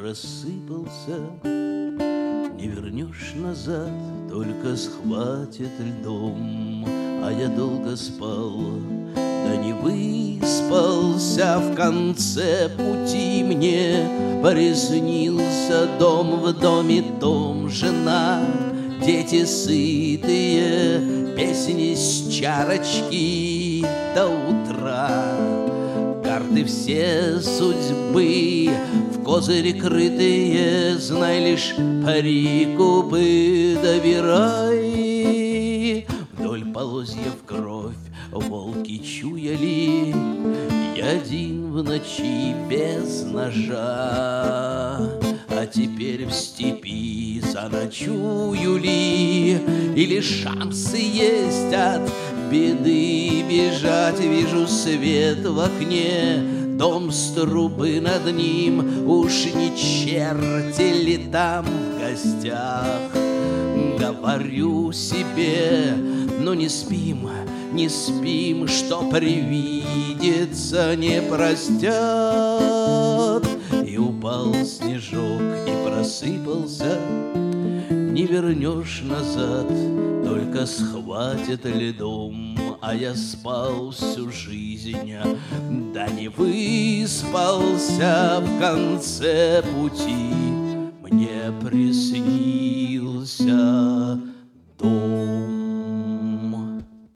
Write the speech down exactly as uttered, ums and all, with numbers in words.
просыпался. Не вернешь назад, только схватит льдом. А я долго спал, да не выспался. В конце пути мне приснился дом, в доме том жена, дети сытые, песни с чарочки до утра. Карты все судьбы в козыри крытые, знай лишь пари, купы доверай. Вдоль полозьев кровь волки чуяли, я один в ночи без ножа. А теперь в степи заночую ли, или шансы есть от беды бежать? Вижу свет в окне, дом с трубы над ним, уж не черти ли там в гостях? Говорю себе, но не спим, не спим, что привидится, не простят. И упал снежок, и просыпался. Не вернешь назад, только схватит льдом. А я спал всю жизнь, да не выспался. В конце пути мне приснился